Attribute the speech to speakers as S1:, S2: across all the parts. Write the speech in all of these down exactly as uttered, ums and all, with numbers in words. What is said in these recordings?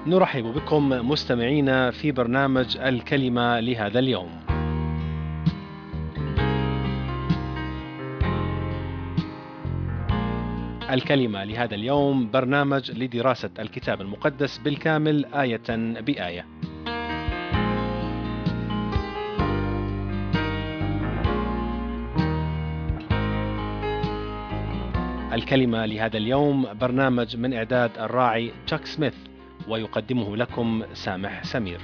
S1: نرحب بكم مستمعينا في برنامج الكلمة لهذا اليوم. الكلمة لهذا اليوم برنامج لدراسة الكتاب المقدس بالكامل آية بآية. الكلمة لهذا اليوم برنامج من إعداد الراعي تشاك سميث، ويقدمه لكم سامح سمير.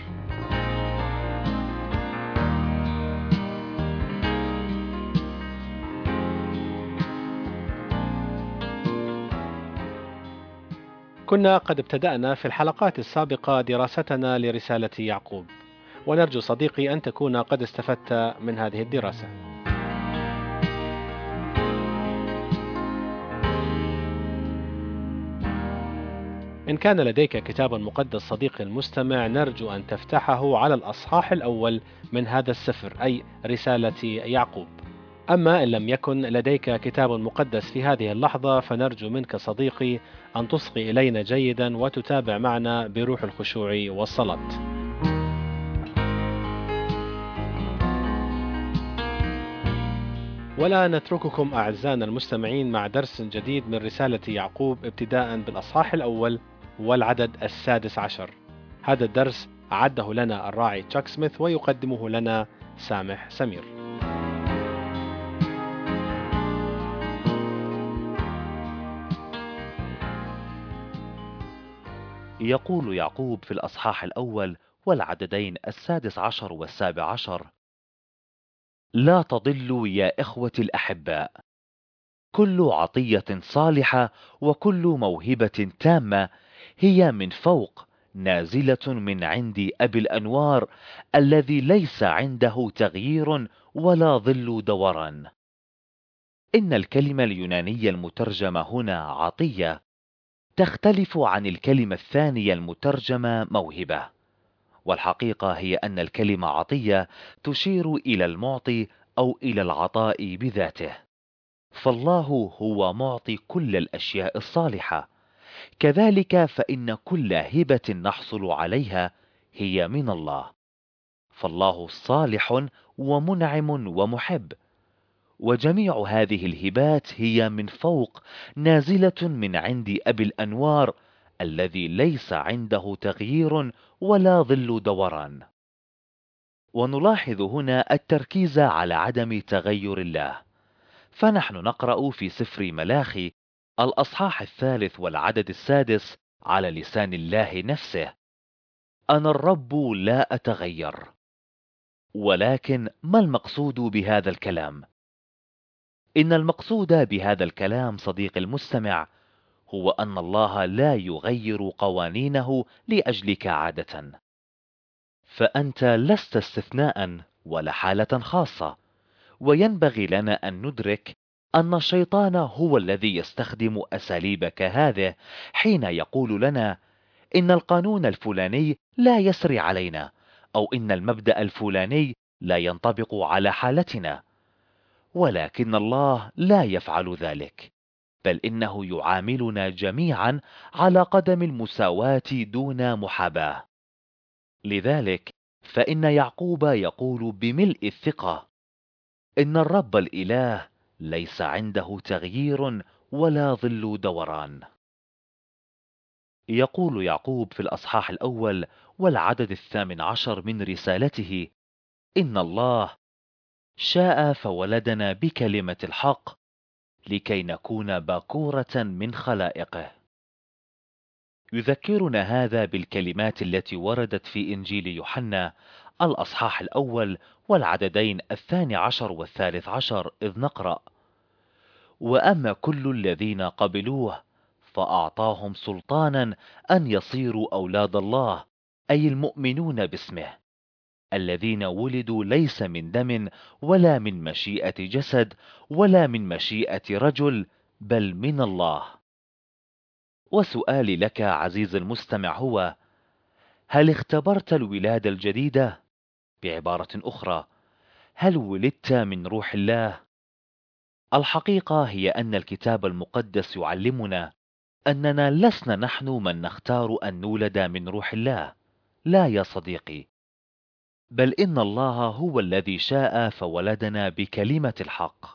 S1: كنا قد ابتدأنا في الحلقات السابقة دراستنا لرسالة يعقوب، ونرجو صديقي أن تكون قد استفدت من هذه الدراسة. إن كان لديك كتاب مقدس صديقي المستمع، نرجو أن تفتحه على الأصحاح الأول من هذا السفر، أي رسالة يعقوب. أما إن لم يكن لديك كتاب مقدس في هذه اللحظة، فنرجو منك صديقي أن تصغي إلينا جيدا وتتابع معنا بروح الخشوع والصلاة. ولا نترككم أعزائنا المستمعين مع درس جديد من رسالة يعقوب، ابتداء بالأصحاح الأول والعدد السادس عشر. هذا الدرس أعده لنا الراعي تشاك سميث، ويقدمه لنا سامح سمير.
S2: يقول يعقوب في الأصحاح الأول والعددين السادس عشر والسابع عشر: لا تضلوا يا إخوتي الأحباء، كل عطية صالحة وكل موهبة تامة هي من فوق، نازلة من عند أبي الأنوار الذي ليس عنده تغيير ولا ظل دوران. إن الكلمة اليونانية المترجمة هنا عطية تختلف عن الكلمة الثانية المترجمة موهبة، والحقيقة هي أن الكلمة عطية تشير إلى المعطي أو إلى العطاء بذاته، فالله هو معطي كل الأشياء الصالحة. كذلك فإن كل هبة نحصل عليها هي من الله، فالله صالح ومنعم ومحب، وجميع هذه الهبات هي من فوق، نازلة من عند أبي الأنوار الذي ليس عنده تغيير ولا ظل دوران. ونلاحظ هنا التركيز على عدم تغير الله، فنحن نقرأ في سفر ملاخي الأصحاح الثالث والعدد السادس على لسان الله نفسه: أنا الرب لا أتغير. ولكن ما المقصود بهذا الكلام؟ إن المقصود بهذا الكلام صديقي المستمع هو أن الله لا يغير قوانينه لأجلك عادة، فأنت لست استثناء ولا حالة خاصة. وينبغي لنا أن ندرك أن الشيطان هو الذي يستخدم أساليب كهذه حين يقول لنا إن القانون الفلاني لا يسري علينا، أو إن المبدأ الفلاني لا ينطبق على حالتنا. ولكن الله لا يفعل ذلك، بل إنه يعاملنا جميعا على قدم المساواة دون محاباة. لذلك فإن يعقوب يقول بملء الثقة: إن الرب الإله ليس عنده تغيير ولا ظل دوران. يقول يعقوب في الأصحاح الأول والعدد الثامن عشر من رسالته: إن الله شاء فولدنا بكلمة الحق لكي نكون باكورة من خلائقه. يذكرنا هذا بالكلمات التي وردت في إنجيل يوحنا الأصحاح الأول والعددين الثاني عشر والثالث عشر، إذ نقرأ: وأما كل الذين قبلوه فأعطاهم سلطانا أن يصيروا أولاد الله، أي المؤمنون باسمه، الذين ولدوا ليس من دم ولا من مشيئة جسد ولا من مشيئة رجل، بل من الله. وسؤالي لك عزيز المستمع هو: هل اختبرت الولادة الجديدة؟ بعبارة أخرى، هل ولدت من روح الله؟ الحقيقة هي أن الكتاب المقدس يعلمنا أننا لسنا نحن من نختار أن نولد من روح الله، لا يا صديقي، بل إن الله هو الذي شاء فولدنا بكلمة الحق.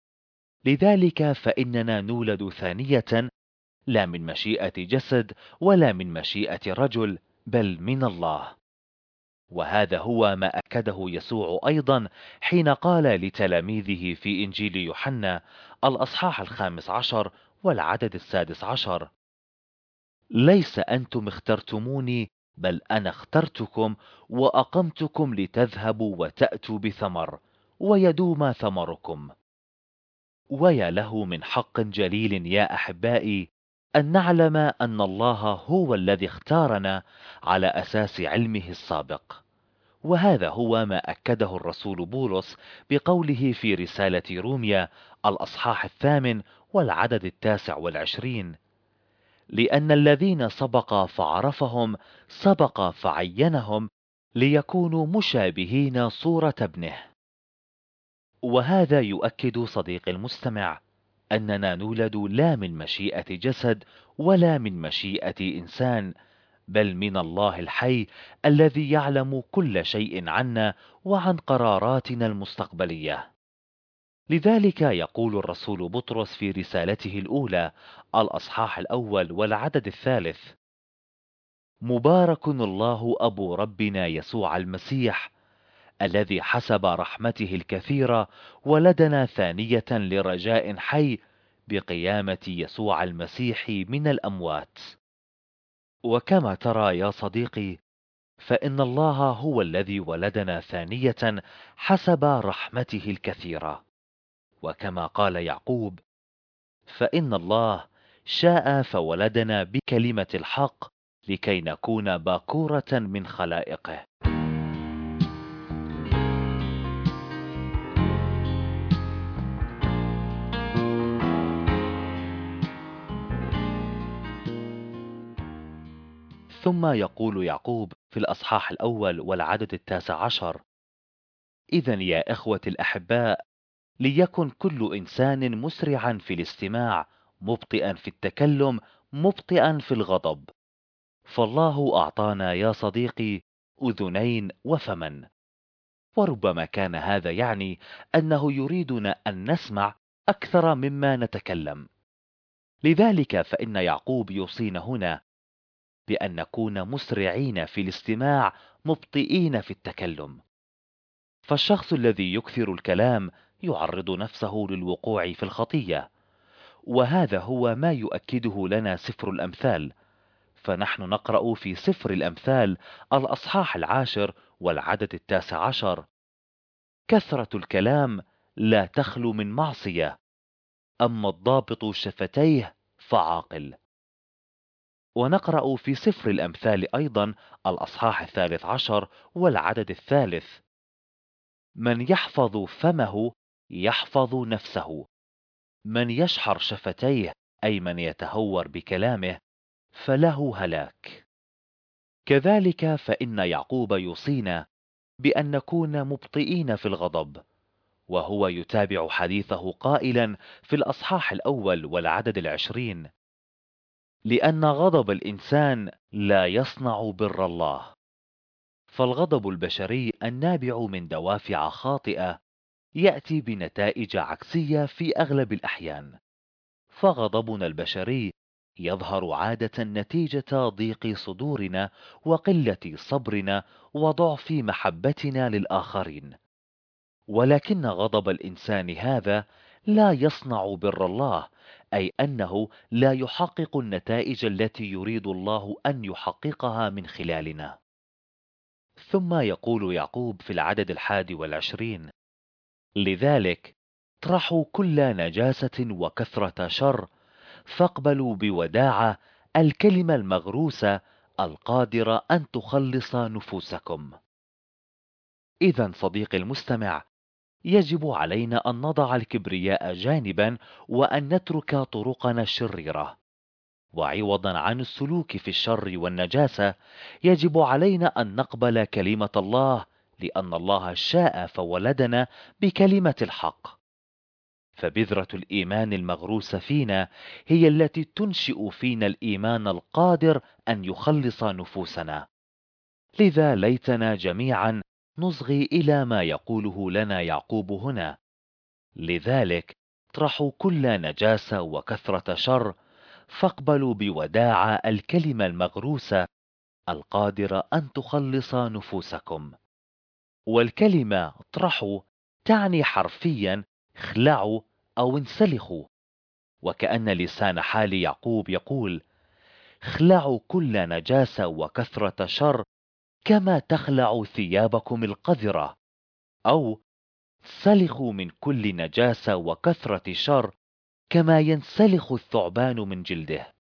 S2: لذلك فإننا نولد ثانية، لا من مشيئة جسد ولا من مشيئة رجل، بل من الله. وهذا هو ما أكده يسوع أيضا حين قال لتلاميذه في إنجيل يوحنا الأصحاح الخامس عشر والعدد السادس عشر: ليس أنتم اخترتموني، بل أنا اخترتكم وأقمتكم لتذهبوا وتأتوا بثمر، ويدوم ثمركم. ويا له من حق جليل يا أحبائي أن نعلم أن الله هو الذي اختارنا على أساس علمه السابق. وهذا هو ما أكده الرسول بولس بقوله في رسالة روميا الأصحاح الثامن والعدد التاسع والعشرين: لأن الذين سبق فعرفهم سبق فعينهم ليكونوا مشابهين صورة ابنه. وهذا يؤكد صديقي المستمع أننا نولد لا من مشيئة جسد ولا من مشيئة إنسان، بل من الله الحي الذي يعلم كل شيء عنا وعن قراراتنا المستقبلية. لذلك يقول الرسول بطرس في رسالته الأولى الأصحاح الأول والعدد الثالث: مبارك الله أبو ربنا يسوع المسيح الذي حسب رحمته الكثيرة ولدنا ثانية لرجاء حي بقيامة يسوع المسيح من الأموات. وكما ترى يا صديقي، فإن الله هو الذي ولدنا ثانية حسب رحمته الكثيرة. وكما قال يعقوب: فإن الله شاء فولدنا بكلمة الحق لكي نكون باكورة من خلائقه. ثم يقول يعقوب في الأصحاح الأول والعدد التاسع عشر: إذن يا إخوة الأحباء، ليكن كل إنسان مسرعا في الاستماع، مبطئا في التكلم، مبطئا في الغضب. فالله أعطانا يا صديقي أذنين وفما. وربما كان هذا يعني أنه يريدنا أن نسمع أكثر مما نتكلم. لذلك فإن يعقوب يوصينا هنا بأن نكون مسرعين في الاستماع، مبطئين في التكلم. فالشخص الذي يكثر الكلام يعرض نفسه للوقوع في الخطية، وهذا هو ما يؤكده لنا سفر الأمثال. فنحن نقرأ في سفر الأمثال الأصحاح العاشر والعدد التاسع عشر: كثرة الكلام لا تخلو من معصية، أما الضابط شفتيه فعاقل. ونقرأ في سفر الأمثال أيضا الأصحاح الثالث عشر والعدد الثالث: من يحفظ فمه يحفظ نفسه، من يشحر شفتيه أي من يتهور بكلامه فله هلاك. كذلك فإن يعقوب يوصينا بأن نكون مبطئين في الغضب، وهو يتابع حديثه قائلا في الأصحاح الأول والعدد العشرين: لأن غضب الإنسان لا يصنع بر الله. فالغضب البشري النابع من دوافع خاطئة يأتي بنتائج عكسية في أغلب الأحيان. فغضبنا البشري يظهر عادة نتيجة ضيق صدورنا وقلة صبرنا وضعف محبتنا للآخرين. ولكن غضب الإنسان هذا لا يصنع بر الله، أي أنه لا يحقق النتائج التي يريد الله أن يحققها من خلالنا. ثم يقول يعقوب في العدد الحادي والعشرين: لذلك اطرحوا كل نجاسة وكثرة شر، فاقبلوا بوداعة الكلمة المغروسة القادرة أن تخلص نفوسكم. إذن صديقي المستمع، يجب علينا أن نضع الكبرياء جانبا وأن نترك طرقنا الشريرة، وعوضا عن السلوك في الشر والنجاسة يجب علينا أن نقبل كلمة الله، لأن الله شاء فولدنا بكلمة الحق. فبذرة الإيمان المغروسة فينا هي التي تنشئ فينا الإيمان القادر أن يخلص نفوسنا. لذا ليتنا جميعا نصغي إلى ما يقوله لنا يعقوب هنا. لذلك اطرحوا كل نجاسة وكثرة شر، فاقبلوا بوداعة الكلمة المغروسة القادرة أن تخلص نفوسكم. والكلمة اطرحوا تعني حرفيا اخلعوا أو انسلخوا، وكأن لسان حال يعقوب يقول: اخلعوا كل نجاسة وكثرة شر كما تخلع ثيابكم القذرة، أو سلخوا من كل نجاسة وكثرة شر كما ينسلخ الثعبان من جلده.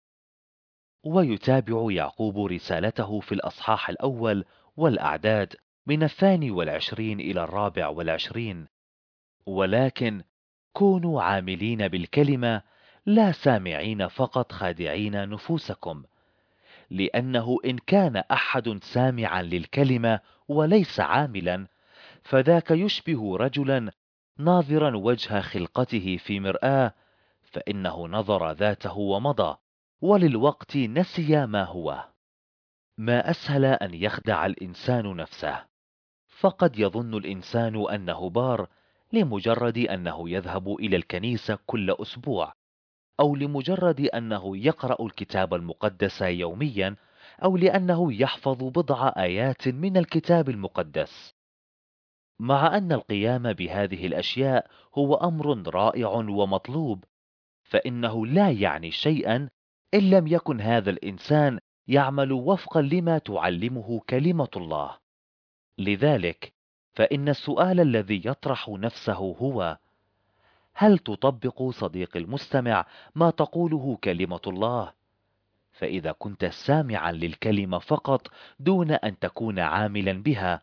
S2: ويتابع يعقوب رسالته في الأصحاح الأول والأعداد من الثاني والعشرين إلى الرابع والعشرين: ولكن كونوا عاملين بالكلمة، لا سامعين فقط خادعين نفوسكم، لأنه إن كان أحد سامعا للكلمة وليس عاملا، فذاك يشبه رجلا ناظرا وجه خلقته في مرآة، فإنه نظر ذاته ومضى، وللوقت نسي ما هو. ما أسهل أن يخدع الإنسان نفسه، فقد يظن الإنسان أنه بار لمجرد أنه يذهب إلى الكنيسة كل أسبوع، أو لمجرد أنه يقرأ الكتاب المقدس يوميا، أو لأنه يحفظ بضع آيات من الكتاب المقدس. مع أن القيام بهذه الأشياء هو أمر رائع ومطلوب، فإنه لا يعني شيئا إن لم يكن هذا الإنسان يعمل وفقا لما تعلمه كلمة الله. لذلك فإن السؤال الذي يطرح نفسه هو: هل تطبق صديقي المستمع ما تقوله كلمة الله؟ فإذا كنت سامعا للكلمة فقط دون أن تكون عاملا بها،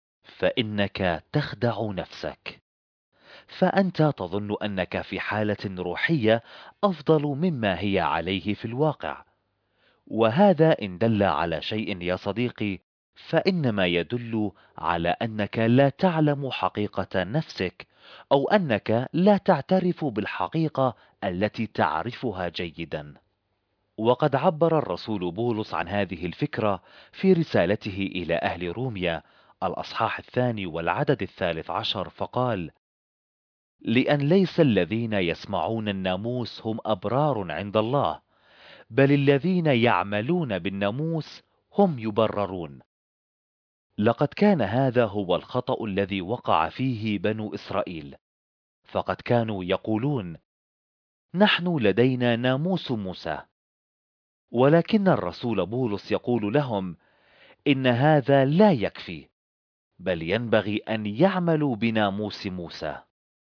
S2: فإنك تخدع نفسك. فأنت تظن أنك في حالة روحية أفضل مما هي عليه في الواقع، وهذا إن دل على شيء يا صديقي، فإنما يدل على أنك لا تعلم حقيقة نفسك، أو أنك لا تعترف بالحقيقة التي تعرفها جيدا. وقد عبر الرسول بولس عن هذه الفكرة في رسالته إلى أهل روميا الأصحاح الثاني والعدد الثالث عشر، فقال: لأن ليس الذين يسمعون الناموس هم أبرار عند الله، بل الذين يعملون بالناموس هم يبررون. لقد كان هذا هو الخطأ الذي وقع فيه بنو إسرائيل، فقد كانوا يقولون: نحن لدينا ناموس موسى، ولكن الرسول بولس يقول لهم إن هذا لا يكفي، بل ينبغي أن يعملوا بناموس موسى.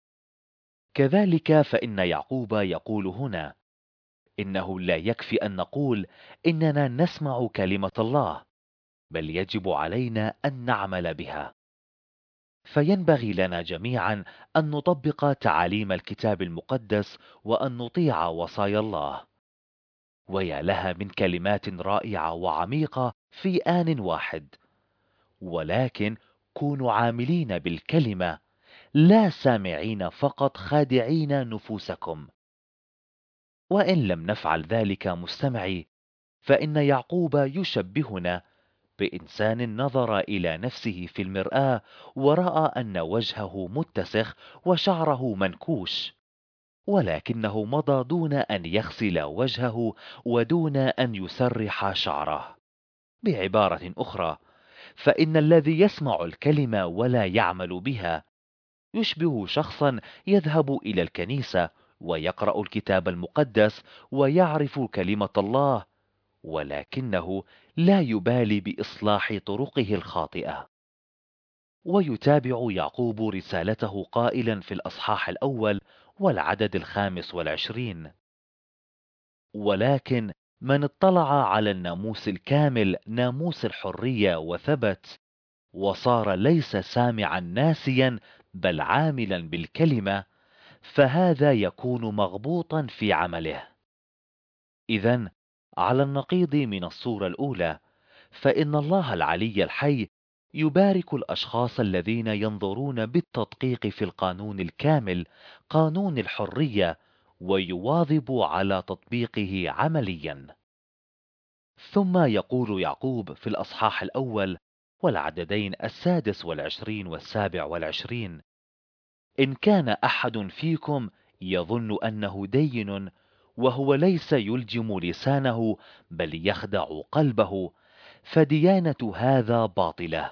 S2: كذلك فإن يعقوب يقول هنا إنه لا يكفي أن نقول إننا نسمع كلمة الله، بل يجب علينا أن نعمل بها. فينبغي لنا جميعا أن نطبق تعاليم الكتاب المقدس وأن نطيع وصايا الله. ويا لها من كلمات رائعة وعميقة في آن واحد. ولكن كونوا عاملين بالكلمة، لا سامعين فقط خادعين نفوسكم. وإن لم نفعل ذلك مستمعي، فإن يعقوب يشبهنا بإنسان نظر إلى نفسه في المرآة ورأى أن وجهه متسخ وشعره منكوش، ولكنه مضى دون أن يغسل وجهه ودون أن يسرح شعره. بعبارة أخرى، فإن الذي يسمع الكلمة ولا يعمل بها يشبه شخصا يذهب إلى الكنيسة ويقرأ الكتاب المقدس ويعرف كلمة الله، ولكنه لا يبالي بإصلاح طرقه الخاطئة. ويتابع يعقوب رسالته قائلا في الأصحاح الأول والعدد الخامس والعشرين: ولكن من اطلع على الناموس الكامل، ناموس الحرية، وثبت وصار ليس سامعا ناسيا بل عاملا بالكلمة، فهذا يكون مغبوطا في عمله. إذن على النقيض من الصورة الأولى، فإن الله العلي الحي يبارك الأشخاص الذين ينظرون بالتدقيق في القانون الكامل، قانون الحرية، ويواظب على تطبيقه عمليا. ثم يقول يعقوب في الأصحاح الأول والعددين السادس والعشرين والسابع والعشرين: إن كان أحد فيكم يظن أنه دين وهو ليس يلجم لسانه بل يخدع قلبه، فديانة هذا باطلة.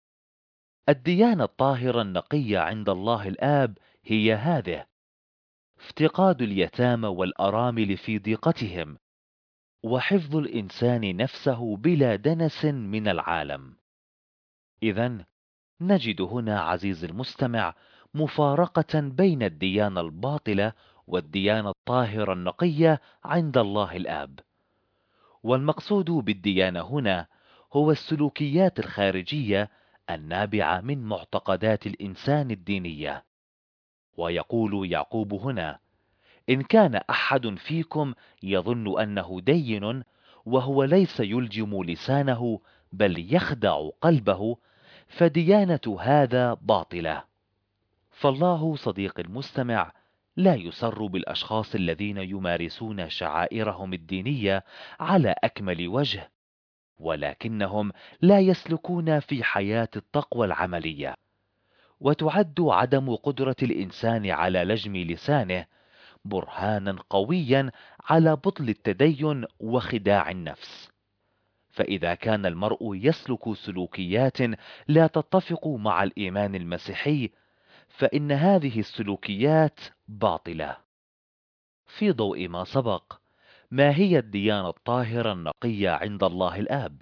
S2: الديانة الطاهرة النقية عند الله الآب هي هذه: افتقاد اليتامى والأرامل في ضيقتهم، وحفظ الإنسان نفسه بلا دنس من العالم. إذن نجد هنا عزيزي المستمع مفارقة بين الديانة الباطلة والديانة الطاهرة النقية عند الله الآب. والمقصود بالديانة هنا هو السلوكيات الخارجية النابعة من معتقدات الإنسان الدينية. ويقول يعقوب هنا: إن كان أحد فيكم يظن أنه دين وهو ليس يلجم لسانه بل يخدع قلبه، فديانة هذا باطلة. فالله صديق المستمع لا يسر بالأشخاص الذين يمارسون شعائرهم الدينية على أكمل وجه، ولكنهم لا يسلكون في حياة التقوى العملية. وتعد عدم قدرة الإنسان على لجم لسانه برهانا قويا على بطل التدين وخداع النفس. فإذا كان المرء يسلك سلوكيات لا تتفق مع الإيمان المسيحي، فإن هذه السلوكيات باطلة. في ضوء ما سبق، ما هي الديانة الطاهرة النقية عند الله الآب؟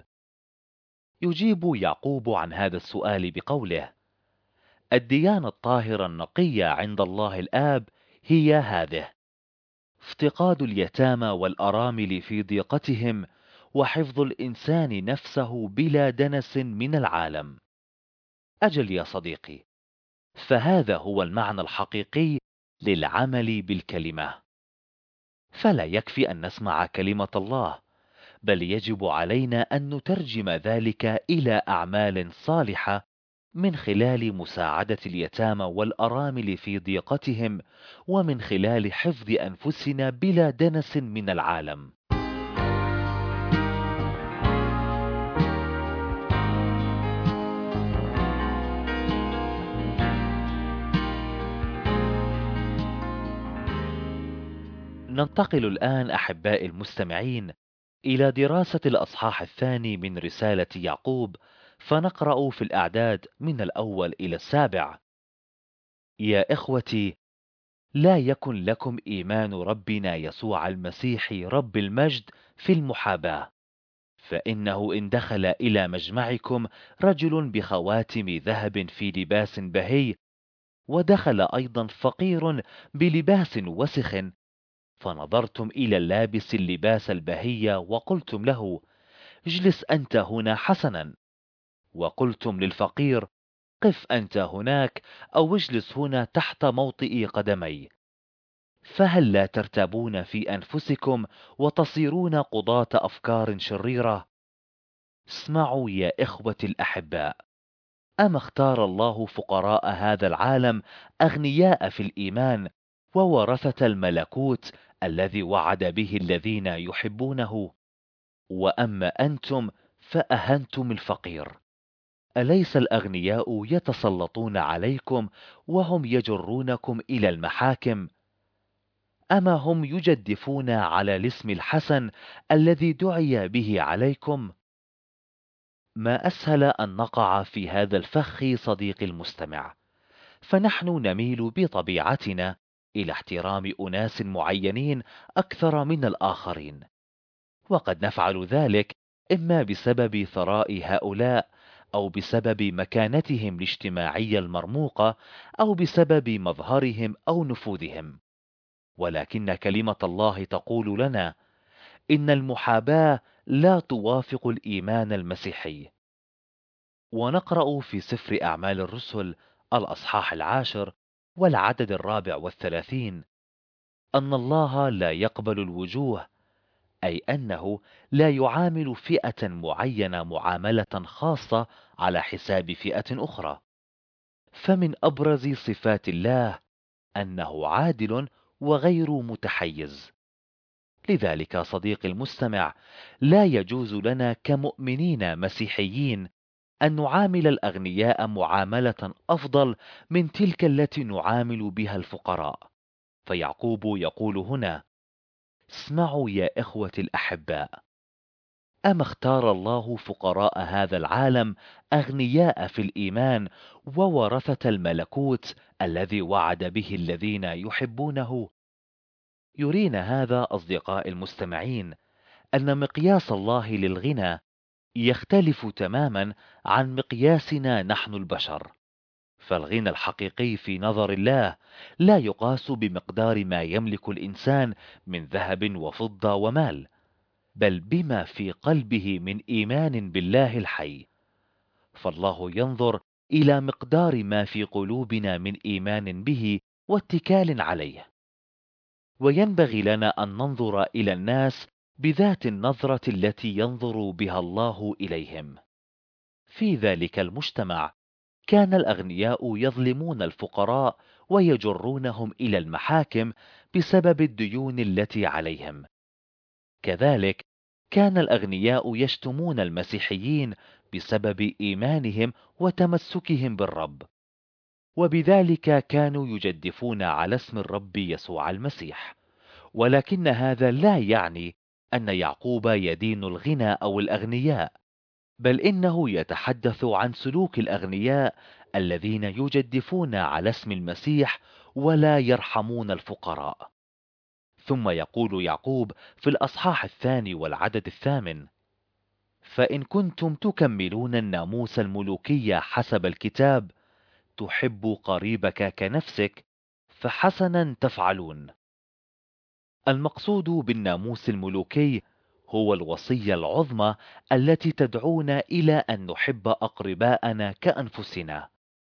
S2: يجيب يعقوب عن هذا السؤال بقوله: الديانة الطاهرة النقية عند الله الآب هي هذه: افتقاد اليتامى والأرامل في ضيقتهم، وحفظ الإنسان نفسه بلا دنس من العالم. أجل يا صديقي، فهذا هو المعنى الحقيقي للعمل بالكلمة. فلا يكفي أن نسمع كلمة الله، بل يجب علينا أن نترجم ذلك إلى أعمال صالحة من خلال مساعدة اليتامى والأرامل في ضيقتهم، ومن خلال حفظ أنفسنا بلا دنس من العالم. ننتقل الآن أحبائي المستمعين إلى دراسة الأصحاح الثاني من رسالة يعقوب، فنقرأ في الأعداد من الأول إلى السابع: يا إخوتي، لا يكن لكم إيمان ربنا يسوع المسيح رب المجد في المحاباة، فإنه إن دخل إلى مجمعكم رجل بخواتم ذهب في لباس بهي، ودخل أيضا فقير بلباس وسخ، فنظرتم إلى اللابس اللباس البهي وقلتم له: اجلس أنت هنا حسنا، وقلتم للفقير: قف أنت هناك، أو اجلس هنا تحت موطئ قدمي، فهل لا ترتابون في أنفسكم وتصيرون قضاة أفكار شريرة؟ اسمعوا يا إخوة الأحباء، أما اختار الله فقراء هذا العالم أغنياء في الإيمان وورثة الملكوت الذي وعد به الذين يحبونه؟ وأما أنتم فأهنتم الفقير. أليس الأغنياء يتسلطون عليكم وهم يجرونكم إلى المحاكم؟ أما هم يجدفون على الاسم الحسن الذي دعي به عليكم؟ ما أسهل أن نقع في هذا الفخ صديقي المستمع، فنحن نميل بطبيعتنا إلى احترام أناس معينين أكثر من الآخرين، وقد نفعل ذلك إما بسبب ثراء هؤلاء، أو بسبب مكانتهم الاجتماعية المرموقة، أو بسبب مظهرهم أو نفوذهم. ولكن كلمة الله تقول لنا إن المحاباة لا توافق الإيمان المسيحي. ونقرأ في سفر أعمال الرسل الأصحاح العاشر والعدد الرابع والثلاثين: أن الله لا يقبل الوجوه، أي أنه لا يعامل فئة معينة معاملة خاصة على حساب فئة أخرى. فمن أبرز صفات الله أنه عادل وغير متحيز. لذلك صديقي المستمع، لا يجوز لنا كمؤمنين مسيحيين أن نعامل الأغنياء معاملة أفضل من تلك التي نعامل بها الفقراء. فيعقوب يقول هنا: اسمعوا يا إخوة الأحباء، أما اختار الله فقراء هذا العالم أغنياء في الإيمان وورثة الملكوت الذي وعد به الذين يحبونه؟ يرينا هذا أصدقاء المستمعين أن مقياس الله للغنى يختلف تماما عن مقياسنا نحن البشر. فالغنى الحقيقي في نظر الله لا يقاس بمقدار ما يملك الإنسان من ذهب وفضة ومال، بل بما في قلبه من إيمان بالله الحي. فالله ينظر إلى مقدار ما في قلوبنا من إيمان به واتكال عليه. وينبغي لنا أن ننظر إلى الناس بذات النظرة التي ينظر بها الله إليهم. في ذلك المجتمع كان الأغنياء يظلمون الفقراء ويجرونهم إلى المحاكم بسبب الديون التي عليهم. كذلك كان الأغنياء يشتمون المسيحيين بسبب إيمانهم وتمسكهم بالرب، وبذلك كانوا يجدفون على اسم الرب يسوع المسيح. ولكن هذا لا يعني أن يعقوب يدين الغنى أو الأغنياء، بل إنه يتحدث عن سلوك الأغنياء الذين يجدفون على اسم المسيح ولا يرحمون الفقراء. ثم يقول يعقوب في الأصحاح الثاني والعدد الثامن: فإن كنتم تكملون الناموس الملوكي حسب الكتاب، تحب قريبك كنفسك، فحسنا تفعلون. المقصود بالناموس الملوكي هو الوصية العظمى التي تدعونا إلى أن نحب أقرباءنا كأنفسنا.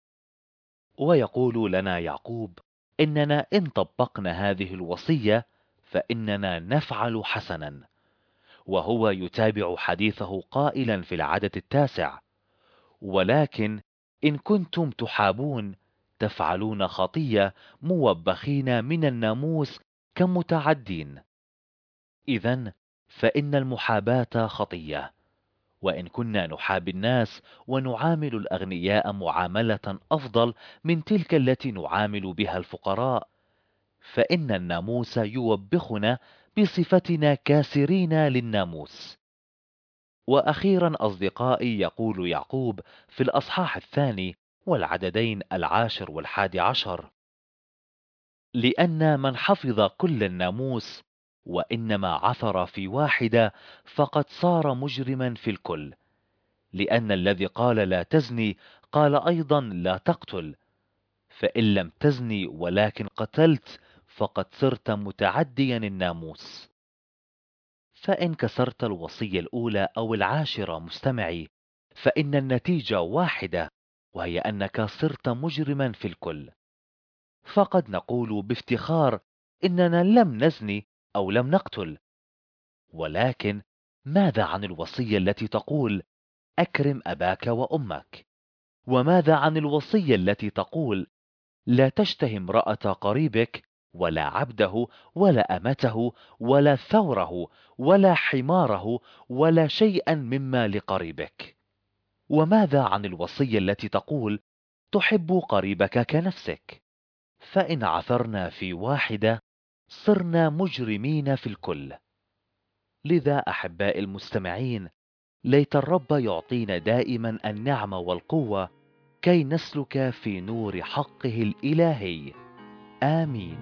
S2: ويقول لنا يعقوب إننا إن طبقنا هذه الوصية فإننا نفعل حسنا. وهو يتابع حديثه قائلا في العدد التاسع: ولكن إن كنتم تحابون تفعلون خطية موبخين من الناموس كمتعدين. إذن فإن المحاباة خطية. وإن كنا نحابي الناس ونعامل الأغنياء معاملة أفضل من تلك التي نعامل بها الفقراء، فإن الناموس يوبخنا بصفتنا كاسرين للناموس. وأخيرا أصدقائي، يقول يعقوب في الأصحاح الثاني والعددين العاشر والحادي عشر: لأن من حفظ كل الناموس وإنما عثر في واحدة فقد صار مجرما في الكل. لأن الذي قال لا تزني قال أيضا لا تقتل، فإن لم تزني ولكن قتلت فقد صرت متعديا الناموس. فإن كسرت الوصية الأولى أو العاشرة مستمعي، فإن النتيجة واحدة، وهي أنك صرت مجرما في الكل. فقد نقول بافتخار إننا لم نزني أو لم نقتل، ولكن ماذا عن الوصية التي تقول أكرم أباك وأمك؟ وماذا عن الوصية التي تقول لا تشتهي امرأة قريبك ولا عبده ولا أمته ولا ثوره ولا حماره ولا شيئا مما لقريبك؟ وماذا عن الوصية التي تقول تحب قريبك كنفسك؟ فإن عثرنا في واحدة صرنا مجرمين في الكل. لذا أحباء المستمعين، ليت الرب يعطينا دائما النعمة والقوة كي نسلك في نور حقه الإلهي. آمين.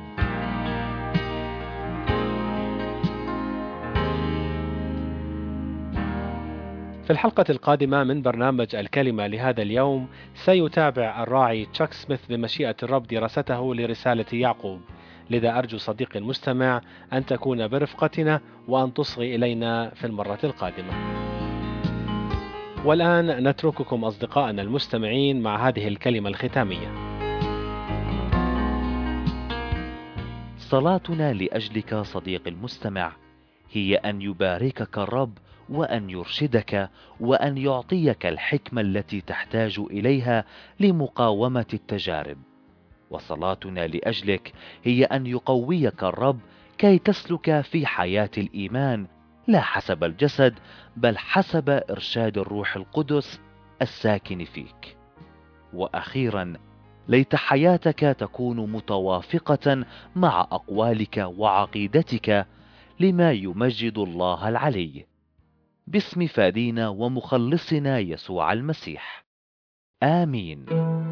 S1: في الحلقة القادمة من برنامج الكلمة لهذا اليوم سيتابع الراعي تشاك سميث بمشيئة الرب دراسته لرسالة يعقوب. لذا أرجو صديقي المستمع أن تكون برفقتنا وأن تصغي إلينا في المرة القادمة. والآن نترككم أصدقائنا المستمعين مع هذه الكلمة الختامية.
S2: صلاتنا لأجلك صديقي المستمع هي أن يباركك الرب وأن يرشدك وأن يعطيك الحكمة التي تحتاج إليها لمقاومة التجارب. وصلاتنا لأجلك هي أن يقويك الرب كي تسلك في حياة الإيمان، لا حسب الجسد بل حسب إرشاد الروح القدس الساكن فيك. وأخيرا، ليت حياتك تكون متوافقة مع أقوالك وعقيدتك لما يمجد الله العلي، باسم فادينا ومخلصنا يسوع المسيح. آمين.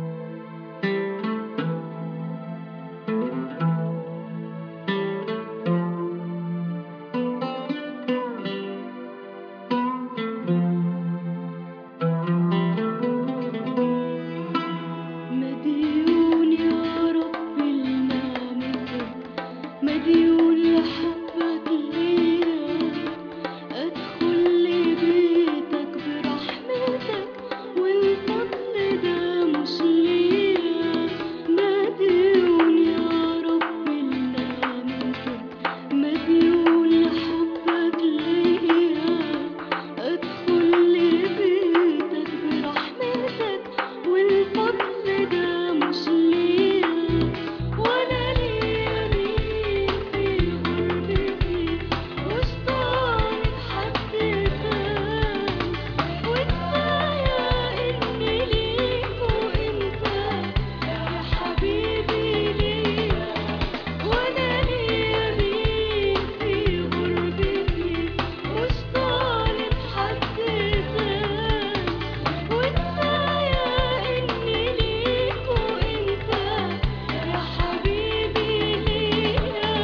S3: مديون يا رب لنعمتك، مديون لحبك ليا، أدخل لبيتك برحمتك والفضل ده مش ليا. مديون يا رب لنعمتك، مديون لحبك ليا، أدخل لبيتك برحمتك والفضل ده مش ليا. وأنا ليا مين في غربتي مش طالب حد تاني، وكفاية إني ليك وإنت يا حبيبي ليا. وأنا ليا مين في غربتي مش طالب حد تاني، وكفاية إني ليك وإنت يا حبيبي ليا.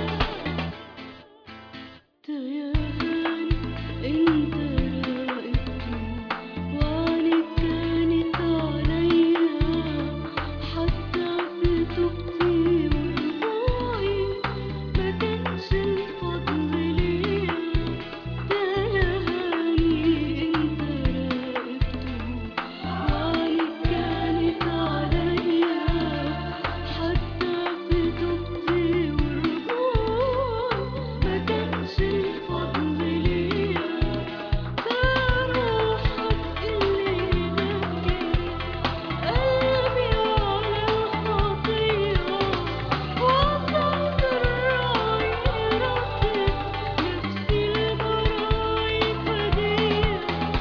S3: تيهاني انت راقبته وعنك كانت عليا، حتى في توبتي ورجوعي ما كانش الفضل ليا. تيهاني انت راقبته وعنك كانت عليا، حتى في توبتي ورجوعي ما كانش الفضل ليا. فروحك اللي ذكرني قلبي على الخطية، وصوت الراعي ردد نفسي المراعي فدية.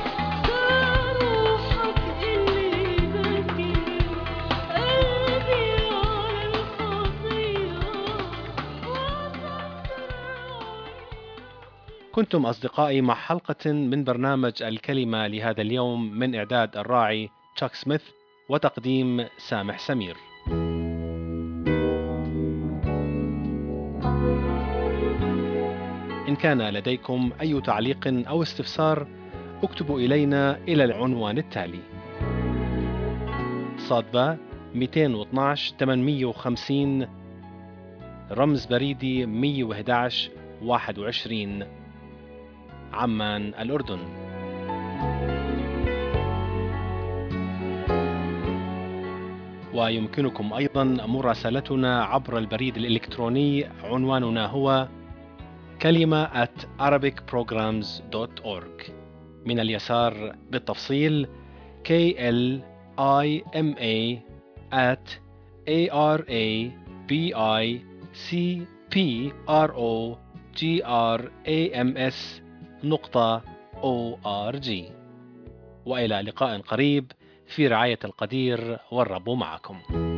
S3: فروحك اللي ذكرني قلبي على الخطية، وصوت الراعي.
S1: كنتم أصدقائي مع حلقة من برنامج الكلمة لهذا اليوم، من إعداد الراعي تشاك سميث وتقديم سامح سمير. إن كان لديكم أي تعليق أو استفسار اكتبوا إلينا إلى العنوان التالي: صادبة مئتين واثناشر ثمانمئة وخمسين، رمز بريدي مئة وأحد عشر واحد وعشرين، عمان، الأردن. ويمكنكم أيضا مراسلتنا عبر البريد الإلكتروني، عنواننا هو كلمة at arabic programs dot org. من اليسار بالتفصيل K L I M A at A R A B I C P R O G R A M S نقطة O R G. وإلى لقاء قريب في رعاية القدير، والرب معكم.